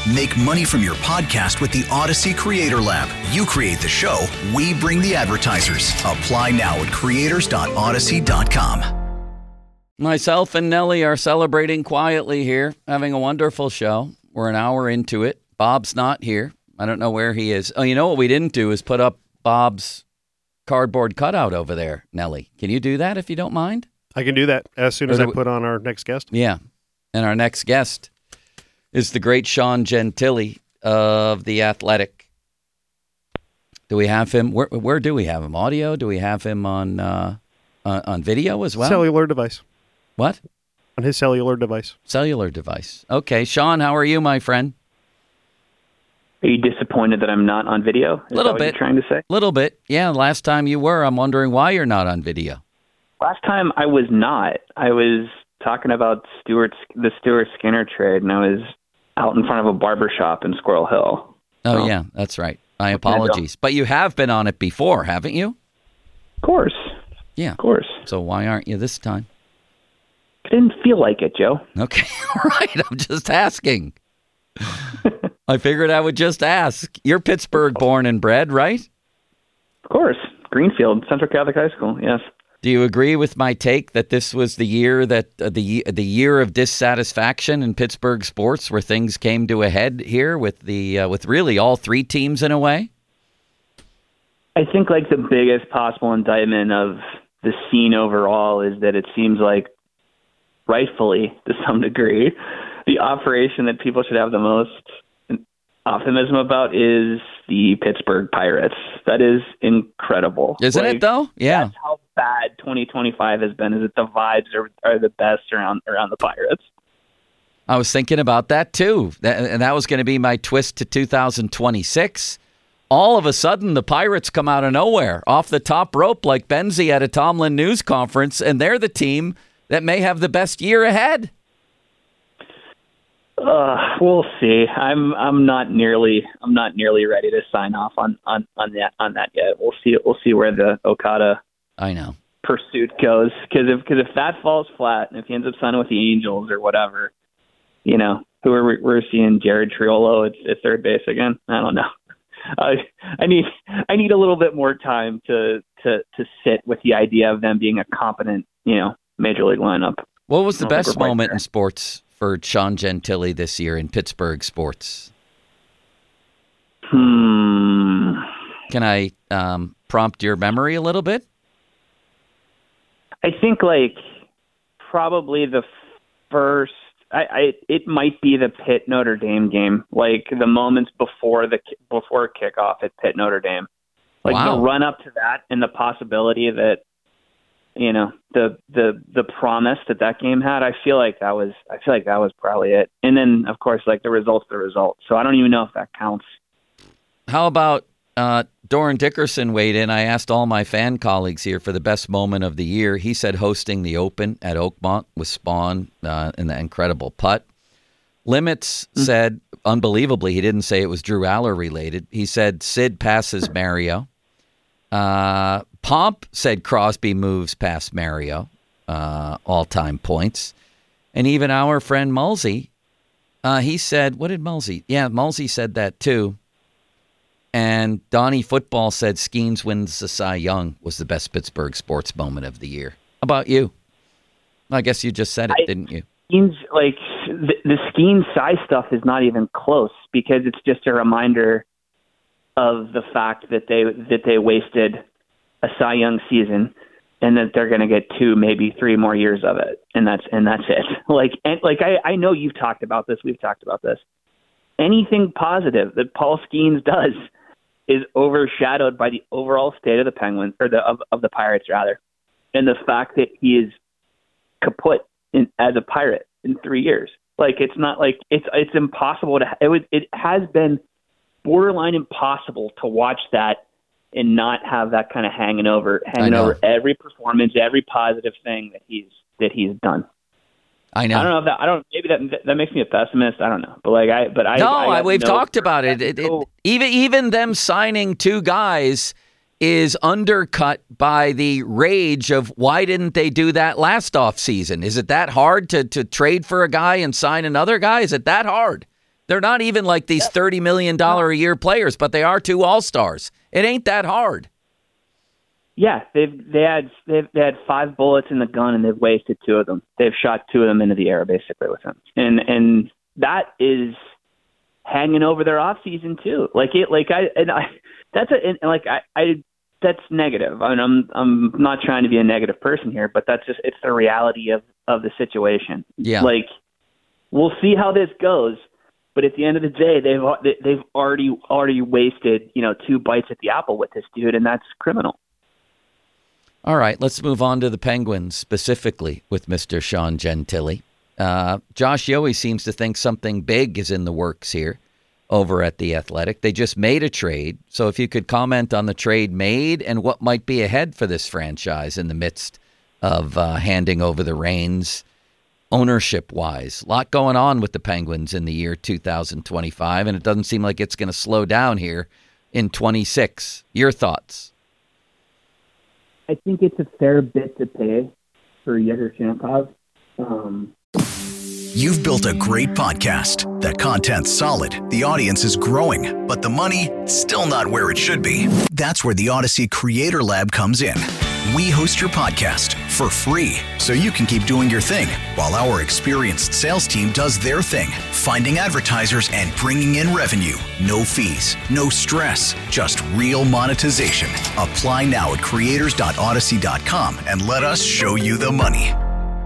Make money from your podcast with the Odyssey Creator Lab. You create the show, we bring the advertisers. Apply now at creators.odyssey.com. Myself and Nellie are celebrating quietly here, having a wonderful show. We're an hour into it. Bob's not here. I don't know where he is. Oh, you know what we didn't do is put up Bob's cardboard cutout over there, Nellie. Can you do that if you don't mind? I can do that as soon as I put on our next guest. Yeah. And our next guest is the great Sean Gentili of The Athletic. Do we have him? Where do we have him? Audio? Do we have him on video as well? Cellular device. What? On his cellular device. Cellular device. Okay. Sean, how are you, my friend? Are you disappointed that I'm not on video? A little bit. What you're trying to say? Little bit. Yeah, last time you were. I'm wondering why you're not on video. Last time I was not. I was talking about the Stuart Skinner trade, and I was out in front of a barber shop in Squirrel Hill. Oh, so, yeah, that's right. My apologies. But you have been on it before, haven't you? Of course. Yeah. Of course. So why aren't you this time? I didn't feel like it, Joe. Okay. All right. I'm just asking. I figured I would just ask. You're Pittsburgh born and bred, right? Of course. Greenfield, Central Catholic High School, yes. Do you agree with my take that this was the year that the year of dissatisfaction in Pittsburgh sports, where things came to a head here with with really all three teams in a way? I think like the biggest possible indictment of the scene overall is that it seems like, rightfully to some degree, the operation that people should have the most optimism about is the Pittsburgh Pirates. That is incredible. Isn't it though? Yeah. That's how bad 2025 has been, is that the vibes are the best around the Pirates. I was thinking about that too. And that was going to be my twist to 2026. All of a sudden, the Pirates come out of nowhere, off the top rope like Benzie at a Tomlin news conference, and they're the team that may have the best year ahead. We'll see. I'm not nearly ready to sign off on that yet. We'll see where the Okada pursuit goes, because if that falls flat and if he ends up signing with the Angels or whatever, you know, we're seeing Jared Triolo at third base again. I don't know. I need a little bit more time to sit with the idea of them being a competent, you know, major league lineup. What was the best moment in sports for Sean Gentili this year in Pittsburgh sports? Can I prompt your memory a little bit? I think like probably the first. It might be the Pitt Notre Dame game, like the moments before kickoff at Pitt Notre Dame, like the run up to that and the possibility that, you know, the promise that game had. I feel like that was probably it. And then of course, like the result. So I don't even know if that counts. How about Doran Dickerson weighed in? I asked all my fan colleagues here for the best moment of the year. He said hosting the Open at Oakmont with Spawn in the incredible putt. Limits said, unbelievably, he didn't say it was Drew Aller related. He said Sid passes Mario. Pomp said Crosby moves past Mario, all-time points. And even our friend Mulsey, he said, what did Mulsey? Yeah, Mulsey said that too. And Donnie Football said Skeens wins the Cy Young was the best Pittsburgh sports moment of the year. How about you? I guess you just said it, didn't you? Skeens, like the Skeens Cy stuff is not even close, because it's just a reminder of the fact that they wasted a Cy Young season, and that they're going to get 2, maybe 3 more years of it, and that's it. I know you've talked about this. We've talked about this. Anything positive that Paul Skeens does is overshadowed by the overall state of the Penguins, or of the Pirates rather, and the fact that he is kaput as a Pirate in 3 years. Like, it's not like it's impossible to. It has been borderline impossible to watch that and not have that kind of hanging over every performance, every positive thing that he's done. I know. I don't know if maybe that makes me a pessimist. I don't know, but we've talked about it. Even them signing 2 guys is undercut by the rage of why didn't they do that last offseason? Is it that hard to trade for a guy and sign another guy? Is it that hard? They're not even like these $30 million a year players, but they are 2 all-stars. It ain't that hard. Yeah, they had 5 bullets in the gun and they've wasted 2 of them. They've shot 2 of them into the air basically with them, and that is hanging over their off season too. That's negative. I mean, I'm not trying to be a negative person here, but it's the reality of the situation. Yeah, like we'll see how this goes. But at the end of the day, they've already wasted 2 bites at the apple with this dude, and that's criminal. All right, let's move on to the Penguins, specifically with Mr. Sean Gentile. Josh Yohe seems to think something big is in the works here over at The Athletic. They just made a trade, so if you could comment on the trade made and what might be ahead for this franchise in the midst of handing over the reins ownership-wise. A lot going on with the Penguins in the year 2025, and it doesn't seem like it's going to slow down here in 26. Your thoughts? I think it's a fair bit to pay for Yegor Chinakhov. You've built a great podcast. The content's solid, the audience is growing, but the money, still not where it should be. That's where the Odyssey Creator Lab comes in. We host your podcast for free so you can keep doing your thing while our experienced sales team does their thing, finding advertisers and bringing in revenue. No fees, no stress, just real monetization. Apply now at creators.odyssey.com and let us show you the money.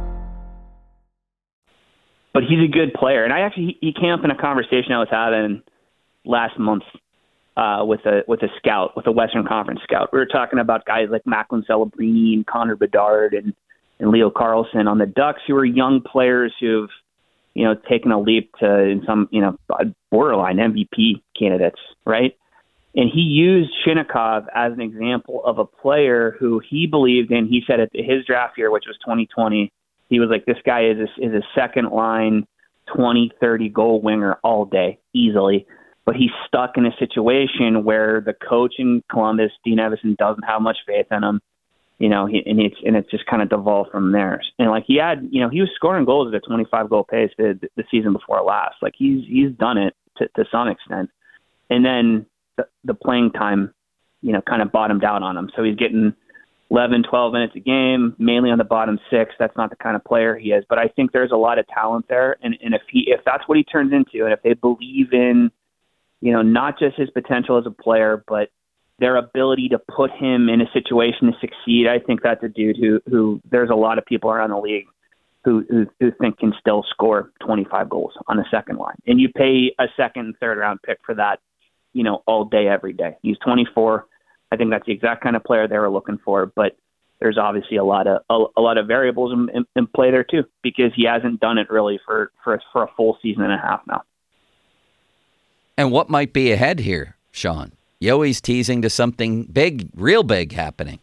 But he's a good player. And he came up in a conversation I was having last month with a scout, with a Western Conference scout. We were talking about guys like Macklin Celebrini and Connor Bedard and Leo Carlson on the Ducks, who are young players who've, taken a leap to in some, borderline MVP candidates, right? And he used Chinakhov as an example of a player who he believed in. He said at his draft year, which was 2020, he was like, this guy is a second line 20, 30 goal winger all day, easily. But he's stuck in a situation where the coach in Columbus, Dean Evason, doesn't have much faith in him, and it's just kind of devolved from there. And like he was scoring goals at a 25-goal pace the season before last. Like he's done it to some extent, and then the playing time, kind of bottomed out on him. So he's getting 11, 12 minutes a game, mainly on the bottom 6. That's not the kind of player he is. But I think there's a lot of talent there, and if that's what he turns into, and if they believe in not just his potential as a player, but their ability to put him in a situation to succeed. I think that's a dude who there's a lot of people around the league who think can still score 25 goals on the second line. And you pay a second and third round pick for that, all day, every day. He's 24. I think that's the exact kind of player they were looking for, but there's obviously a lot of variables in play there too, because he hasn't done it really for a full season and a half now. And what might be ahead here, Sean? Yohe's teasing to something big, real big happening.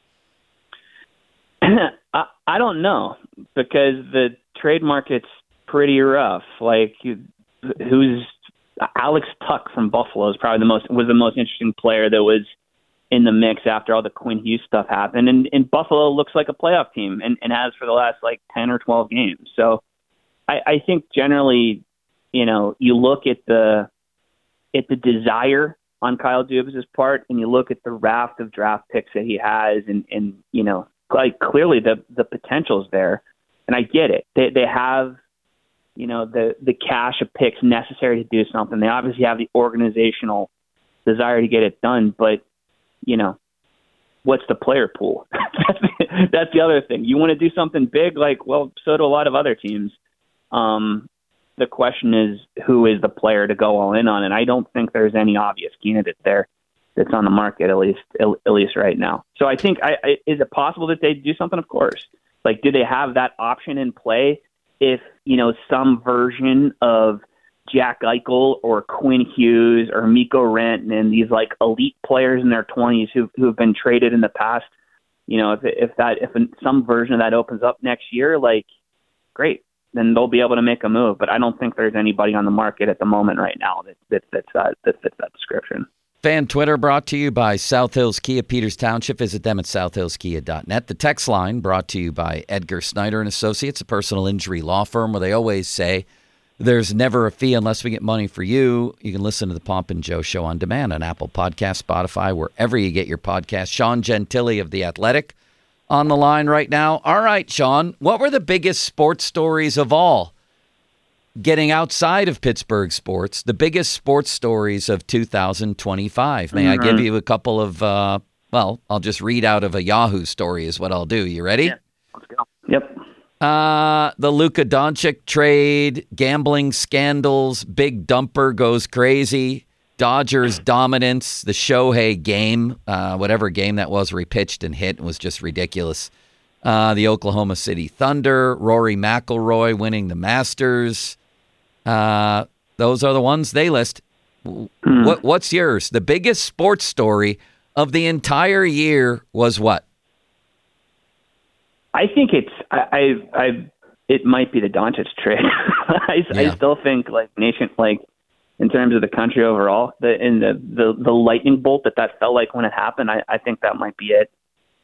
I don't know, because the trade market's pretty rough. Like, who's Alex Tuch from Buffalo is probably the most interesting player that was in the mix after all the Quinn Hughes stuff happened. And Buffalo looks like a playoff team and has for the last 10 or 12 games. So I think generally, you look at the desire on Kyle Dubas' part, and you look at the raft of draft picks that he has, and clearly the potential's there. And I get it. They have, the cash of picks necessary to do something. They obviously have the organizational desire to get it done, but, what's the player pool? That's the other thing. You want to do something big, so do a lot of other teams. The question is, who is the player to go all in on? And I don't think there's any obvious candidate there that's on the market, at least right now. So I think, is it possible that they do something? Of course. Do they have that option in play if, some version of Jack Eichel or Quinn Hughes or Mikko Rantanen, these elite players in their 20s who have been traded in the past, if some version of that opens up next year, great, then they'll be able to make a move. But I don't think there's anybody on the market at the moment right now that fits that description. Fan Twitter brought to you by South Hills Kia, Peters Township. Visit them at southhillskia.net. The text line brought to you by Edgar Snyder and Associates, a personal injury law firm where they always say, There's never a fee unless we get money for you. You can listen to the Pomp and Joe Show on demand on Apple Podcasts, Spotify, wherever you get your podcasts. Sean Gentili of The Athletic on the line right now. All right, Sean, what were the biggest sports stories of all? Getting outside of Pittsburgh sports, the biggest sports stories of 2025. May I give you a couple of, I'll just read out of a Yahoo story is what I'll do. You ready? Yeah, let's go. Yep. The Luka Doncic trade, gambling scandals, big dumper goes crazy, Dodgers dominance, the Shohei game, whatever game that was where he pitched and hit was just ridiculous. The Oklahoma City Thunder, Rory McIlroy winning the Masters. Those are the ones they list. What's yours? The biggest sports story of the entire year was what? I think it might be the Doncic trade. I still think in terms of the country overall, the lightning bolt that felt like when it happened, I think that might be it.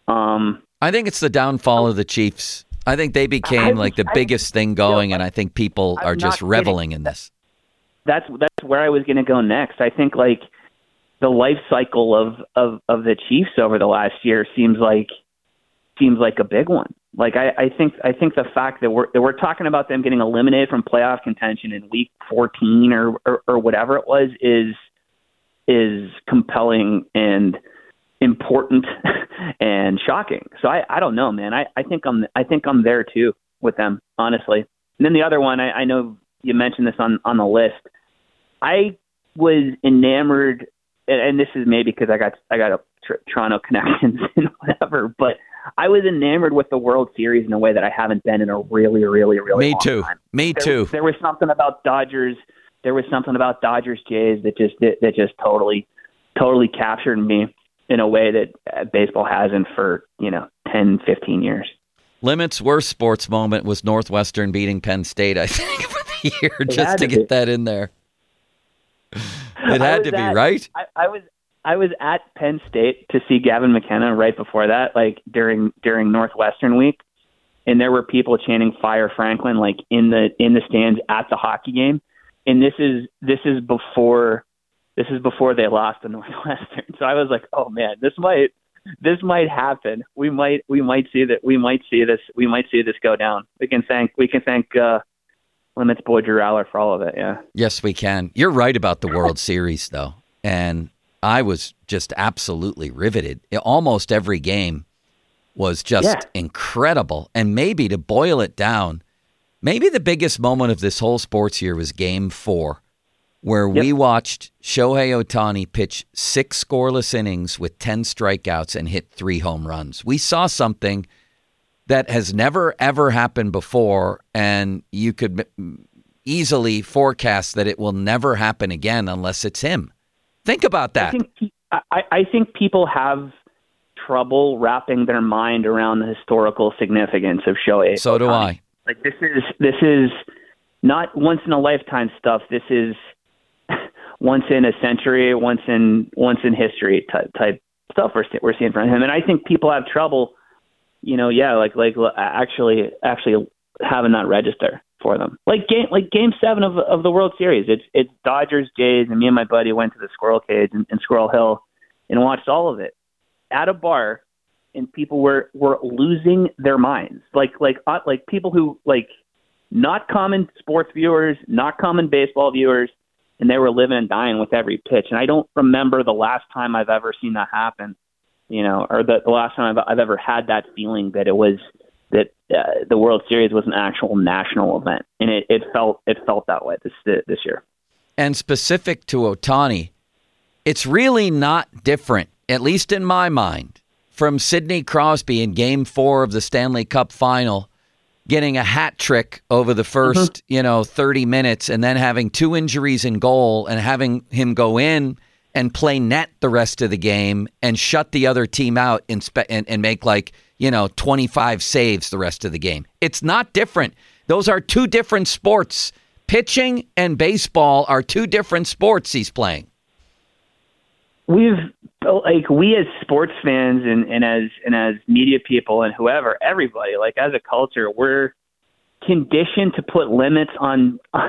I think it's the downfall of the Chiefs. I think they became the biggest thing going, and I think people are just reveling in this. That's where I was going to go next. I think the life cycle of the Chiefs over the last year seems like a big one. I think the fact that we're talking about them getting eliminated from playoff contention in week 14 or whatever it was is compelling and important and shocking. So I don't know, man. I think I'm there too with them, honestly. And then the other one, I know you mentioned this on the list. I was enamored, and this is maybe because I got a Toronto connections and whatever, but I was enamored with the World Series in a way that I haven't been in a really, really, really long time. Me too. There was something about Dodgers. There was something about Dodgers Jays that just totally captured me in a way that baseball hasn't for 10, 15 years. Limit's worst sports moment was Northwestern beating Penn State, I think, for the year, just to get that in there. It had to be, right? I was at Penn State to see Gavin McKenna right before that, during Northwestern week, and there were people chanting "Fire Franklin" in the stands at the hockey game, and this is before they lost to Northwestern. So I was like, oh man, this might happen. We might see that. We might see this go down. We can thank Limits boy Drew Aller for all of it. Yeah. Yes, we can. You're right about the World Series though, and I was just absolutely riveted. Almost every game was just incredible. And maybe to boil it down, maybe the biggest moment of this whole sports year was Game 4, where we watched Shohei Ohtani pitch 6 scoreless innings with 10 strikeouts and hit 3 home runs. We saw something that has never, ever happened before, and you could easily forecast that it will never happen again unless it's him. Think about that. I think people have trouble wrapping their mind around the historical significance of Shohei. So do I. This is not once in a lifetime stuff. This is once in a century, once in history type stuff we're seeing from him. And I think people have trouble, actually having that register for them. Game 7 of the World Series. It's Dodgers, Jays, and me and my buddy went to the Squirrel Cage in Squirrel Hill and watched all of it at a bar, and people were losing their minds. People who not common sports viewers, not common baseball viewers, and they were living and dying with every pitch. And I don't remember the last time I've ever seen that happen, or the last time I've ever had that feeling that it was that the World Series was an actual national event, and it felt that way this year. And specific to Ohtani, it's really not different, at least in my mind, from Sidney Crosby in Game 4 of the Stanley Cup Final, getting a hat trick over the first 30 minutes, and then having 2 injuries in goal, and having him go in and play net the rest of the game and shut the other team out and make 25 saves the rest of the game. It's not different. Those are 2 different sports. Pitching and baseball are 2 different sports he's playing. We as sports fans and as media people and whoever, everybody, as a culture, we're conditioned to put limits on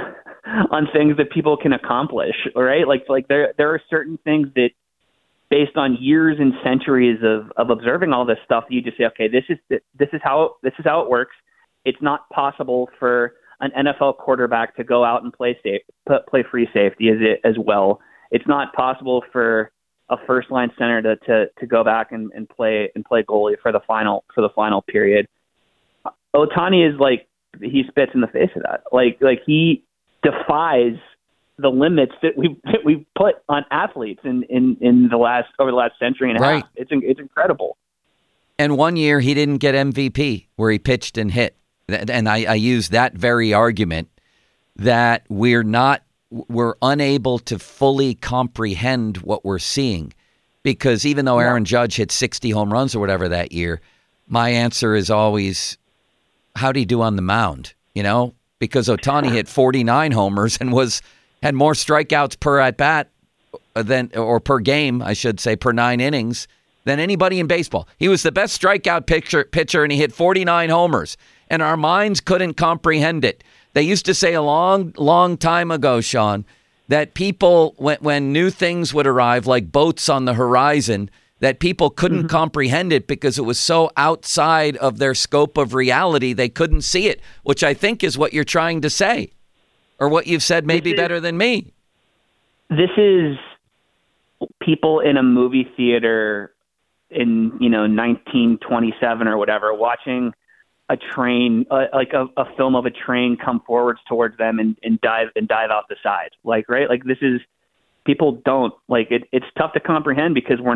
on things that people can accomplish, right? Like there are certain things that, based on years and centuries of observing all this stuff, you just say, okay, this is how it works. It's not possible for an NFL quarterback to go out and play free safety as well. It's not possible for a first line center to go back and play goalie for the final period. Ohtani is like, he spits in the face of that. Like he defies the limits that we've put on athletes over the last century and a half. It's incredible. And one year he didn't get MVP where he pitched and hit. And I use that very argument that we're unable to fully comprehend what we're seeing, because even though Aaron Judge hit 60 home runs or whatever that year, my answer is always, how'd he do on the mound? Because Ohtani hit 49 homers and had more strikeouts per at bat or per game, I should say, per 9 innings than anybody in baseball. He was the best strikeout pitcher, and he hit 49 homers. And our minds couldn't comprehend it. They used to say a long, long time ago, Sean, that people, when new things would arrive, like boats on the horizon, that people couldn't comprehend it because it was so outside of their scope of reality, they couldn't see it, which I think is what you're trying to say, or what you've said maybe better than me. This is people in a movie theater in 1927 or whatever, watching a train, like a film of a train come forwards towards them and dive out the side. Right? Like this is, people don't like it. It's tough to comprehend because we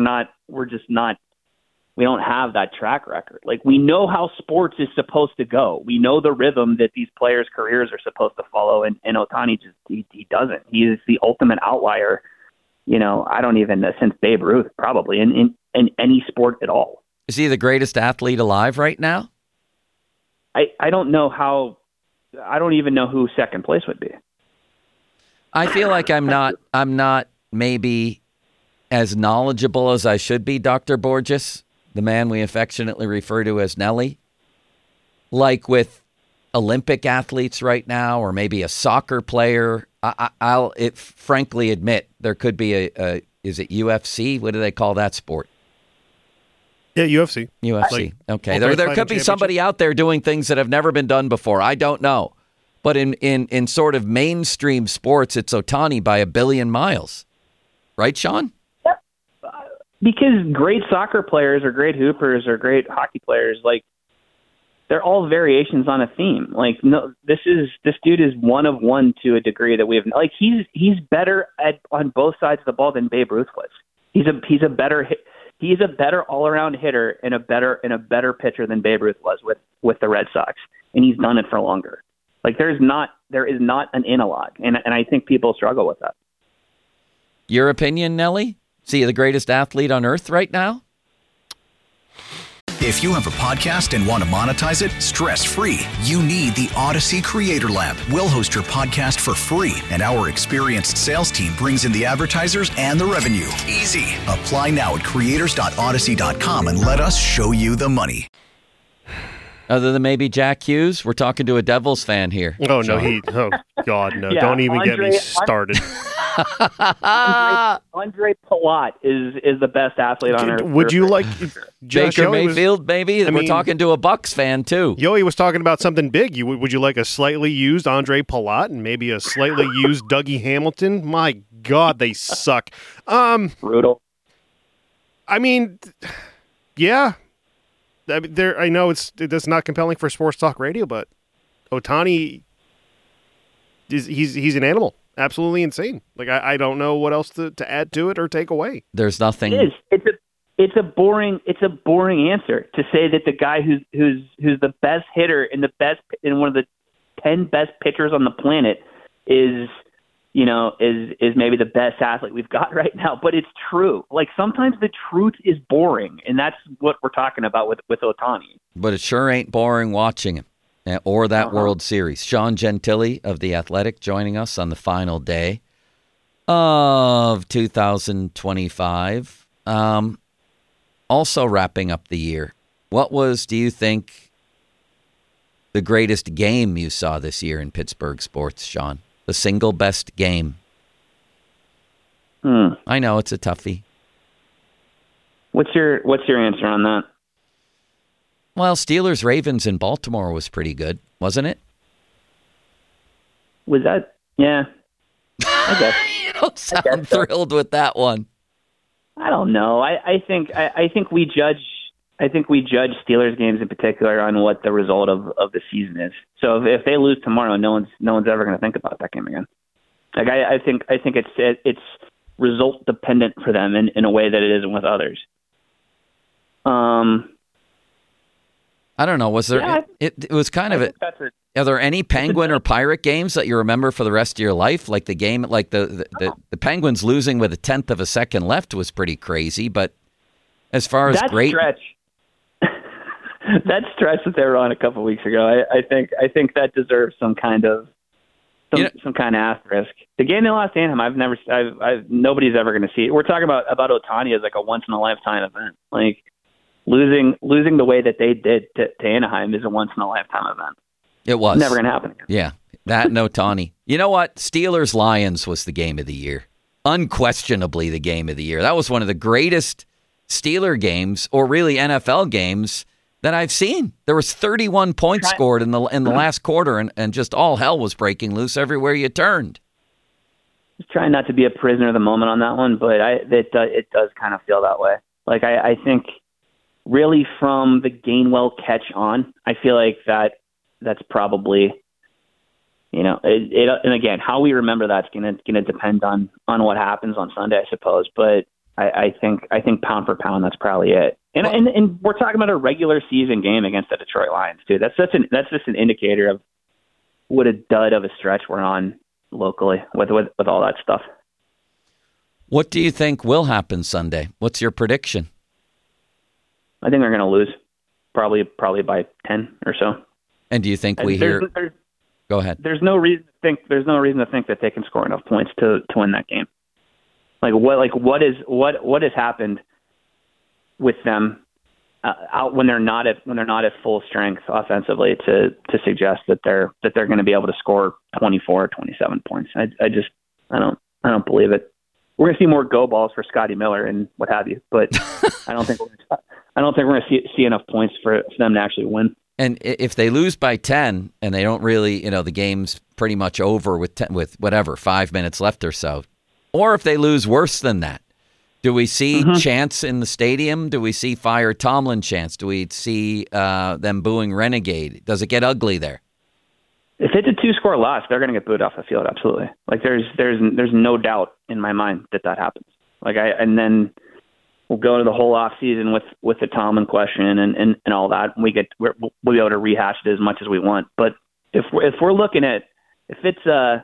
don't have that track record. Like, we know how sports is supposed to go. We know the rhythm that these players' careers are supposed to follow. And Ohtani he doesn't. He is the ultimate outlier. I don't even know, since Babe Ruth, probably in any sport at all. Is he the greatest athlete alive right now? I don't know how. I don't even know who second place would be. I feel like I'm not maybe as knowledgeable as I should be, Dr. Borges, the man we affectionately refer to as Nelly. Like with Olympic athletes right now, or maybe a soccer player, I'll frankly admit there could be is it UFC? What do they call that sport? Yeah, UFC. UFC. Okay. There could be somebody out there doing things that have never been done before. I don't know. But in sort of mainstream sports, it's Ohtani by a billion miles. Right, Sean? Yep. Because great soccer players or great hoopers or great hockey players, like, they're all variations on a theme. Like, no, this dude is one of one to a degree that we have. Like, he's better on both sides of the ball than Babe Ruth was. He's a better all-around hitter and a better pitcher than Babe Ruth was with the Red Sox, and he's done it for longer. Like, there is not an analog, and I think people struggle with that. Your opinion, Nelly? Is he the greatest athlete on earth right now? If you have a podcast and want to monetize it stress-free, you need the Odyssey Creator Lab. We'll host your podcast for free, and our experienced sales team brings in the advertisers and the revenue. Easy. Apply now at creators.odyssey.com and let us show you the money. Other than maybe Jack Hughes, we're talking to a Devils fan here. Oh, no. Oh, God, no. Yeah, don't even get me started. Andre Palat is the best athlete on earth. Would you like Baker Mayfield? Maybe we're talking to a Bucks fan too. Yoey was talking about something big. Would you like a slightly used Andre Palat and maybe a slightly used Dougie Hamilton? My God, they suck. Brutal. I mean, yeah. I know that's not compelling for sports talk radio, but Ohtani he's an animal. Absolutely insane. Like, I don't know what else to add to it or take away. There's nothing. It is. It's a boring answer to say that the guy who's the best hitter and one of the 10 best pitchers on the planet is maybe the best athlete we've got right now. But it's true. Like, sometimes the truth is boring, and that's what we're talking about with Ohtani. But it sure ain't boring watching him. Or that World Series. Sean Gentili of The Athletic joining us on the final day of 2025. Also wrapping up the year. What was, do you think, the greatest game you saw this year in Pittsburgh sports, Sean? the single best game. I know it's a toughie. What's your answer on that? Well, Steelers-Ravens in Baltimore was pretty good, wasn't it? Was that? Yeah. I guess. You don't sound thrilled with that one. I don't know. I think we judge Steelers games in particular on what the result of the season is. So if they lose tomorrow, no one's ever going to think about that game again. Like I think it's result dependent for them in a way that it isn't with others. I don't know. Was there? Yeah, it was kind of. Are there any Penguin or Pirate games that you remember for the rest of your life? Like the game, like the Penguins losing with a tenth of a second left was pretty crazy. But as far as great stretch, that stretch that they were on a couple of weeks ago, I think that deserves some kind of asterisk. The game they lost to Anaheim, nobody's ever going to see it. We're talking about Ohtani as like a once in a lifetime event. Like losing the way that they did to Anaheim is a once in a lifetime event. It was never going to happen again. Yeah, that and Ohtani. You know what? Steelers-Lions was the game of the year. Unquestionably the game of the year. That was one of the greatest Steeler games, or really NFL games, that I've seen. There was 31 points scored in the last quarter, and just all hell was breaking loose everywhere you turned. Just trying not to be a prisoner of the moment on that one, but it does kind of feel that way. Like I think really from the Gainwell catch on, I feel like that's probably, and again, how we remember that's gonna depend on what happens on Sunday, I suppose. But I think pound for pound, that's probably it. And we're talking about a regular season game against the Detroit Lions too. That's just an indicator of what a dud of a stretch we're on locally with all that stuff. What do you think will happen Sunday? What's your prediction? I think they're going to lose, probably by 10 or so. And do you think we hear? Go ahead. There's no reason to think that they can score enough points to win that game. What has happened with them out when they're not at full strength offensively to suggest that they're going to be able to score 24 or 27 points. I don't believe it. We're going to see more go balls for Scotty Miller and what have you, but I don't think we're going to see enough points for them to actually win. And if they lose by 10 and they don't really, the game's pretty much over with 5 minutes left or so, or if they lose worse than that, do we see chants in the stadium? Do we see fire Tomlin chants? Do we see them booing Renegade? Does it get ugly there? If it's a 2-score loss, they're going to get booed off the field. Absolutely. Like there's no doubt in my mind that happens. And then we'll go to the whole off season with the Tomlin question and all that. And we'll be able to rehash it as much as we want. But if we're looking at, if it's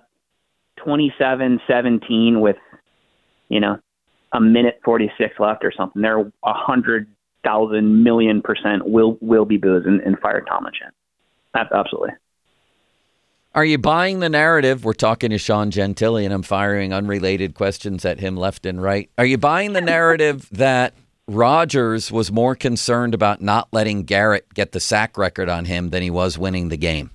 27-17 with, a minute 46 left or something, there 100,000 million % will be booed and fire Tomlin chant. Absolutely. Are you buying the narrative? We're talking to Sean Gentile, and I'm firing unrelated questions at him left and right. Are you buying the narrative that Rodgers was more concerned about not letting Garrett get the sack record on him than he was winning the game?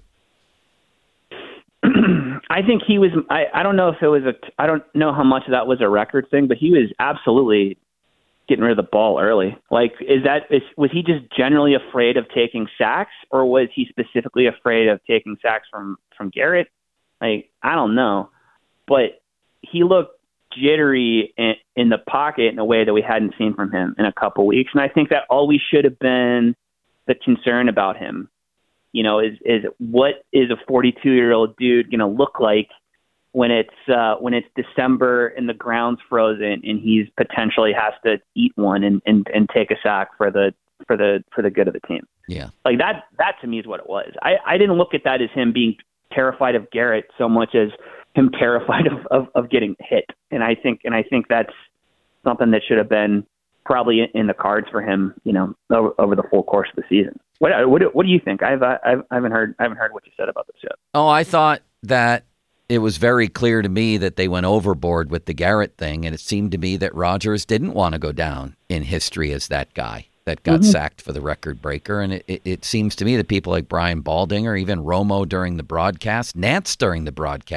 I think he was. I don't know if it was I don't know how much of that was a record thing, but he was absolutely getting rid of the ball early. Like, was he just generally afraid of taking sacks, or was he specifically afraid of taking sacks from Garrett? Like, I don't know, but he looked jittery in the pocket in a way that we hadn't seen from him in a couple weeks, and I think that always should have been the concern about him. Is what is a 42-year-old dude going to look like when it's December and the ground's frozen and he's potentially has to eat one and take a sack for the good of the team. Yeah. Like that to me is what it was. I didn't look at that as him being terrified of Garrett so much as him terrified of getting hit. And I think that's something that should have been probably in the cards for him, over the full course of the season. What do you think? I haven't heard what you said about this yet. Oh, I thought that it was very clear to me that they went overboard with the Garrett thing, and it seemed to me that Rodgers didn't want to go down in history as that guy that got sacked for the record breaker. And it seems to me that people like Brian Baldinger, even Romo during the broadcast, Nance during the broadcast,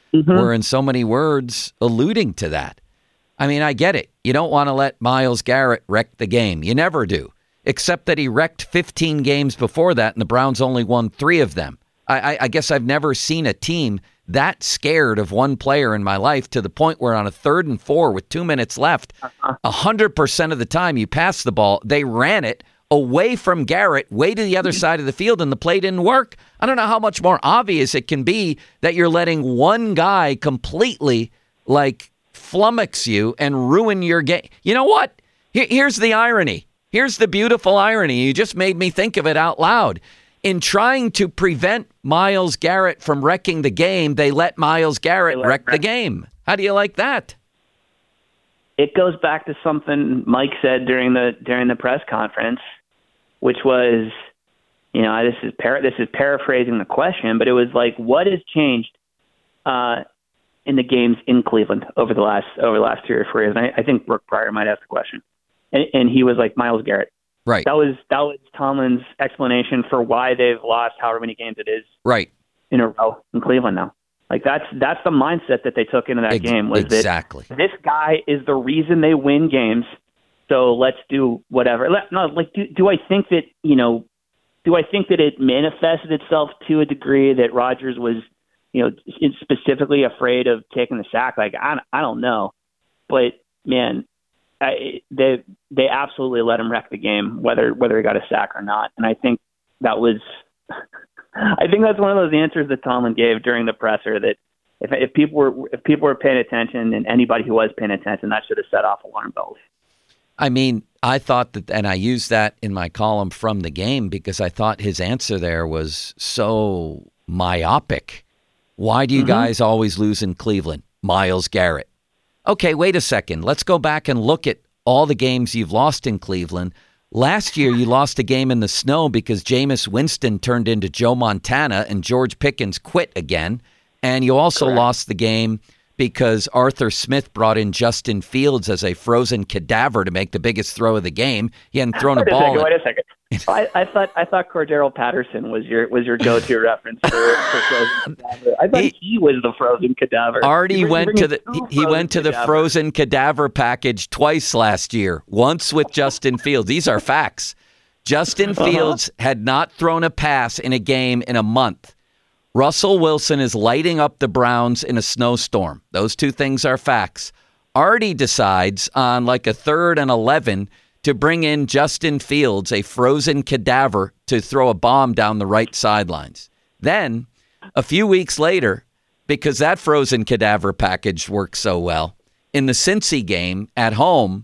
were in so many words alluding to that. I mean, I get it. You don't want to let Myles Garrett wreck the game. You never do, except that he wrecked 15 games before that, and the Browns only won 3 of them. I guess I've never seen a team that scared of one player in my life to the point where on a 3rd and 4 with 2 minutes left, 100% of the time you pass the ball, they ran it away from Garrett, way to the other side of the field, and the play didn't work. I don't know how much more obvious it can be that you're letting one guy completely, flummox you and ruin your game. You know what? Here's the irony. Here's the beautiful irony. You just made me think of it out loud. In trying to prevent Myles Garrett from wrecking the game, they let Myles Garrett wreck the game. How do you like that? It goes back to something Mike said during the press conference, which was, this is paraphrasing the question, but it was like, what has changed in the games in Cleveland over the last 3 or 4 years? And I think Brooke Pryor might ask the question, and he was like, Myles Garrett. Right. That was Tomlin's explanation for why they've lost however many games it is. Right. In a row in Cleveland now. Like that's the mindset that they took into that game was exactly. That this guy is the reason they win games. So let's do whatever. Do I think that it manifested itself to a degree that Rodgers was, specifically afraid of taking the sack? Like I don't know, but man, they absolutely let him wreck the game, whether he got a sack or not. And I think that was, I think that's one of those answers that Tomlin gave during the presser that if people were paying attention, and anybody who was paying attention, that should have set off alarm bells. I mean, I thought that, and I used that in my column from the game because I thought his answer there was so myopic. Why do you guys always lose in Cleveland? Myles Garrett. Okay, wait a second. Let's go back and look at all the games you've lost in Cleveland. Last year, you lost a game in the snow because Jameis Winston turned into Joe Montana and George Pickens quit again. And you also lost the game because Arthur Smith brought in Justin Fields as a frozen cadaver to make the biggest throw of the game. He hadn't thrown a ball. Wait a second. I thought Cordero Patterson was your go-to reference for frozen cadaver. I thought he was the frozen cadaver. Artie went to the frozen cadaver package twice last year. Once with Justin Fields. These are facts. Justin Fields had not thrown a pass in a game in a month. Russell Wilson is lighting up the Browns in a snowstorm. Those two things are facts. Artie decides on a 3rd and 11 to bring in Justin Fields, a frozen cadaver, to throw a bomb down the right sidelines. Then, a few weeks later, because that frozen cadaver package worked so well, in the Cincy game at home,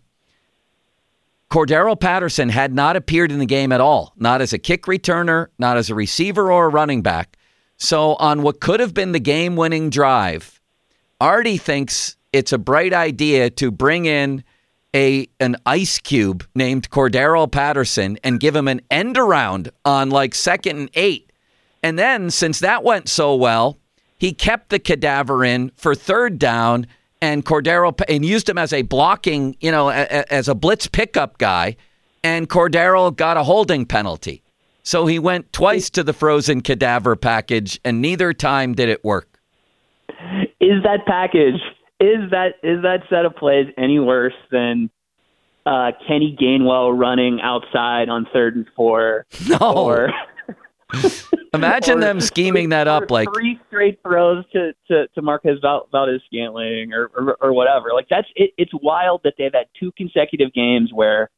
Cordero Patterson had not appeared in the game at all, not as a kick returner, not as a receiver or a running back. So on what could have been the game-winning drive, Artie thinks it's a bright idea to bring in an ice cube named Cordero Patterson and give him an end around on 2nd and 8. And then, since that went so well, he kept the cadaver in for 3rd down and used him as a blocking, as a blitz pickup guy. And Cordero got a holding penalty. So he went twice to the frozen cadaver package, and neither time did it work. Is that package, is that set of plays any worse than Kenny Gainwell running outside on 3rd and 4? No. Imagine them scheming that up 3 straight throws to Marquez Valdes-Scantling or whatever. It's wild that they've had 2 consecutive games where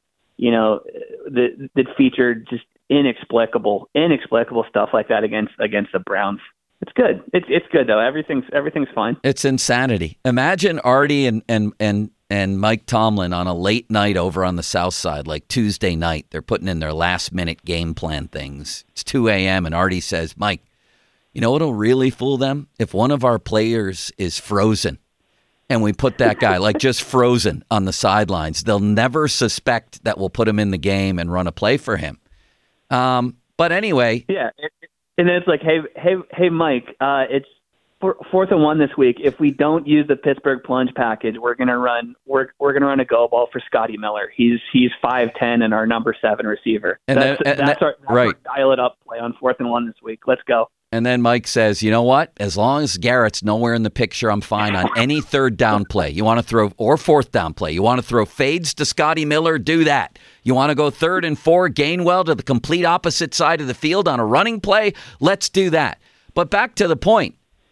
that featured just inexplicable stuff like that against the Browns. It's good. It's good though. Everything's fine. It's insanity. Imagine Artie and Mike Tomlin on a late night over on the South Side, Tuesday night. They're putting in their last minute game plan things. It's 2 a.m. and Artie says, Mike, you know what'll really fool them? If one of our players is frozen and we put that guy just frozen on the sidelines, they'll never suspect that we'll put him in the game and run a play for him. But anyway. Yeah. And then it's hey, Mike, it's 4th and 1 this week. If we don't use the Pittsburgh plunge package, we're gonna run a go ball for Scotty Miller. He's 5'10" and our number 7 receiver. That's our dial it up play on 4th and 1 this week. Let's go. And then Mike says, you know what? As long as Garrett's nowhere in the picture, I'm fine on any third down play. You want to throw, or fourth down play. You want to throw fades to Scotty Miller? Do that. You want to go 3rd and 4, Gainwell to the complete opposite side of the field on a running play? Let's do that. But back to the point.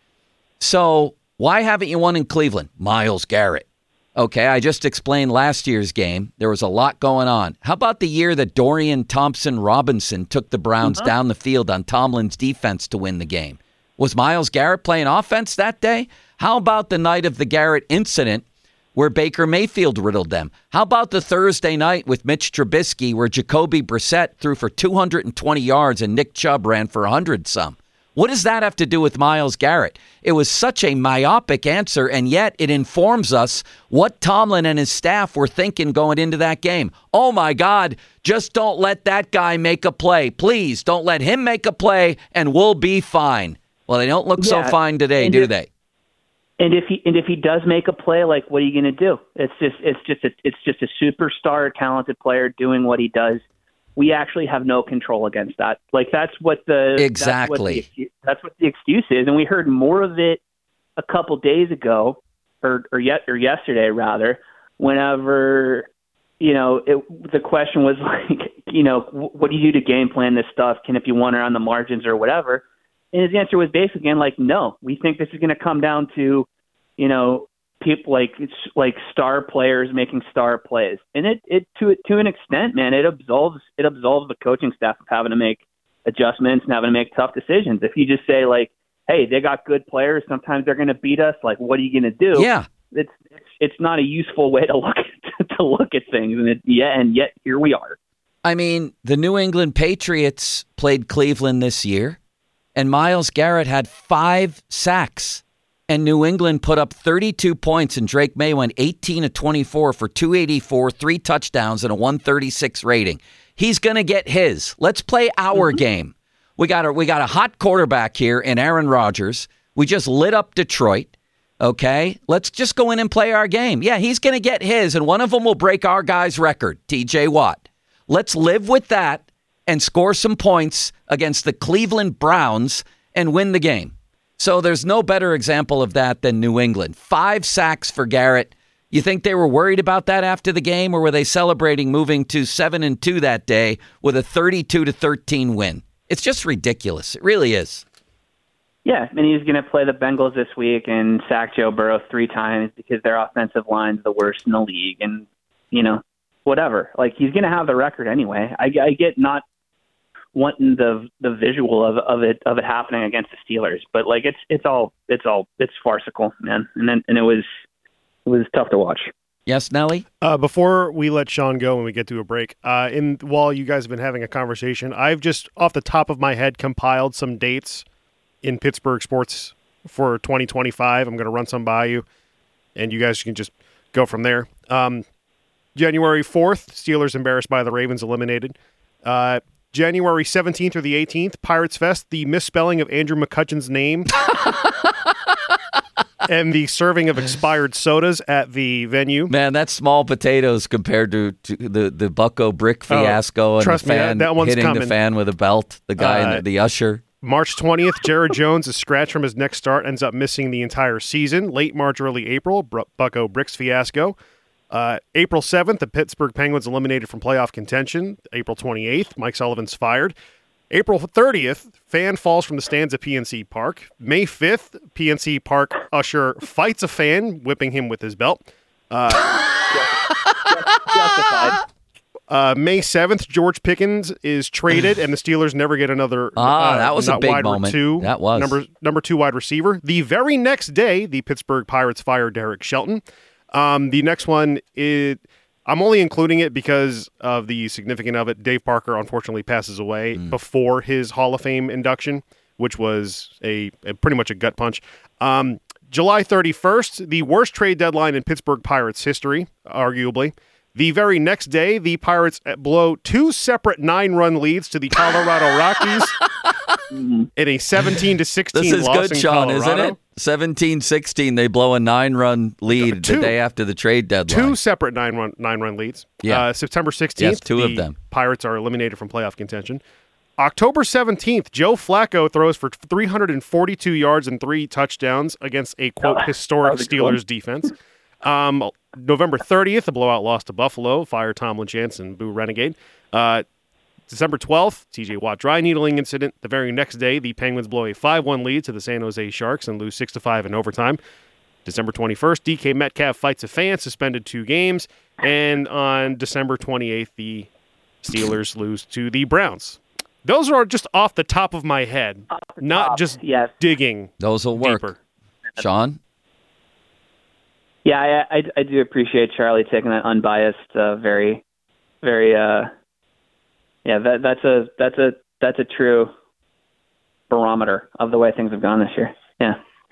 So why haven't you won in Cleveland? Myles Garrett. Okay, I just explained last year's game. There was a lot going on. How about the year that Dorian Thompson-Robinson took the Browns down the field on Tomlin's defense to win the game? Was Myles Garrett playing offense that day? How about the night of the Garrett incident where Baker Mayfield riddled them? How about the Thursday night with Mitch Trubisky where Jacoby Brissett threw for 220 yards and Nick Chubb ran for 100-some? What does that have to do with Myles Garrett? It was such a myopic answer, and yet it informs us what Tomlin and his staff were thinking going into that game. Oh, my God, just don't let that guy make a play. Please, don't let him make a play, and we'll be fine. Well, they don't look so fine today, do they? And if he does make a play, like, what are you going to do? It's just a superstar, talented player doing what he does. We actually have no control against that. Like, that's what the excuse is. And we heard more of it a couple days ago, or yesterday rather, whenever, the question was like, what do you do to game plan this stuff? If you want it on the margins or whatever? And his answer was basically again, like, no, we think this is going to come down to, people like star players making star plays, and it to an extent, man, it absolves the coaching staff of having to make adjustments and having to make tough decisions. If you just say like, hey, they got good players, sometimes they're going to beat us. Like, what are you going to do? Yeah, it's not a useful way to look at things, and yet here we are. I mean, the New England Patriots played Cleveland this year, and Myles Garrett had 5 sacks. And New England put up 32 points, and Drake May went 18 of 24 for 284, 3 touchdowns, and a 136 rating. He's going to get his. Let's play our game. We got a hot quarterback here in Aaron Rodgers. We just lit up Detroit. Okay, let's just go in and play our game. Yeah, he's going to get his, and one of them will break our guy's record, T.J. Watt. Let's live with that and score some points against the Cleveland Browns and win the game. So there's no better example of that than New England. 5 sacks for Garrett. You think they were worried about that after the game, or were they celebrating moving to 7-2 that day with a 32-13 win? It's just ridiculous. It really is. Yeah, and he's going to play the Bengals this week and sack Joe Burrow 3 times because their offensive line's the worst in the league, and whatever. Like, he's going to have the record anyway. I get not wanting the visual of it happening against the Steelers, but like it's farcical, man, and it was tough to watch. Yes, Nelly? Before we let Sean go and we get to a break, while you guys have been having a conversation, I've just off the top of my head compiled some dates in Pittsburgh sports for 2025. I'm going to run some by you, and you guys can just go from there. January 4th, Steelers embarrassed by the Ravens, eliminated. January 17th through the 18th, Pirates Fest, the misspelling of Andrew McCutcheon's name and the serving of expired sodas at the venue. Man, that's small potatoes compared to the Bucko Brick fiasco and the fan that one's hitting coming. The fan with a belt, the guy, the usher. March 20th, Jared Jones is scratched from his next start, ends up missing the entire season. Late March, early April, Bucko Bricks fiasco. April 7th, the Pittsburgh Penguins eliminated from playoff contention. April 28th, Mike Sullivan's fired. April 30th, fan falls from the stands at PNC Park. May 5th, PNC Park usher fights a fan, whipping him with his belt. Justified. May 7th, George Pickens is traded, and the Steelers never get another that was a big wide moment. That was. Number 2 wide receiver. The very next day, the Pittsburgh Pirates fire Derek Shelton. The next one is, I'm only including it because of the significance of it. Dave Parker unfortunately passes away before his Hall of Fame induction, which was a pretty much a gut punch. July 31st, the worst trade deadline in Pittsburgh Pirates history, arguably. The very next day, the Pirates blow 2 separate 9-run leads to the Colorado Rockies in a 17-16 This is loss good, in Sean, Colorado. isn't it? 17-16, they blow a 9-run lead the day after the trade deadline. 2 separate 9-run leads. Yeah. September 16th, Yes, 2 the of them. Pirates are eliminated from playoff contention. October 17th, Joe Flacco throws for 342 yards and 3 touchdowns against a, quote, historic Steelers defense. November 30th, a blowout loss to Buffalo. Fire Tomlin Chance and boo Renegade. December 12th, TJ Watt dry needling incident. The very next day, the Penguins blow a 5-1 lead to the San Jose Sharks and lose 6-5 in overtime. December 21st, DK Metcalf fights a fan, suspended 2 games. And on December 28th, the Steelers lose to the Browns. Those are just off the top of my head, not just digging. Those will work. Deeper. Sean? Yeah, I do appreciate Charlie taking that unbiased, very, very. That's a true barometer of the way things have gone this year. Yeah,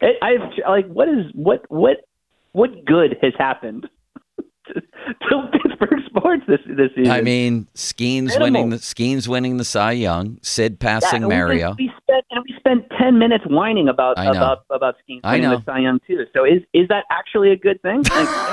what good has happened to Pittsburgh sports this season? I mean, Skeens winning the Cy Young, Sid passing Mario. We spent 10 minutes whining about Skeens winning the Cy Young too. So is that actually a good thing?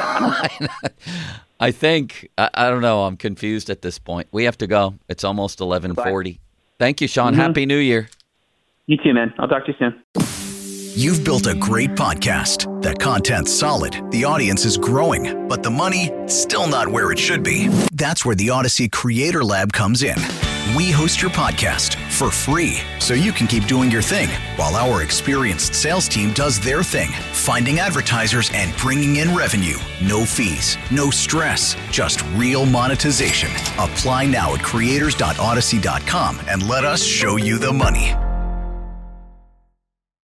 I think I don't know. I'm confused at this point. We have to go. It's almost 11:40. Thank you, Sean. Mm-hmm. Happy New Year. You too, man. I'll talk to you soon. You've built a great podcast. The content's solid. The audience is growing, but the money still not where it should be. That's where the Odyssey Creator Lab comes in. We host your podcast for free so you can keep doing your thing while our experienced sales team does their thing, finding advertisers and bringing in revenue. No fees, no stress, just real monetization. Apply now at creators.odyssey.com and let us show you the money.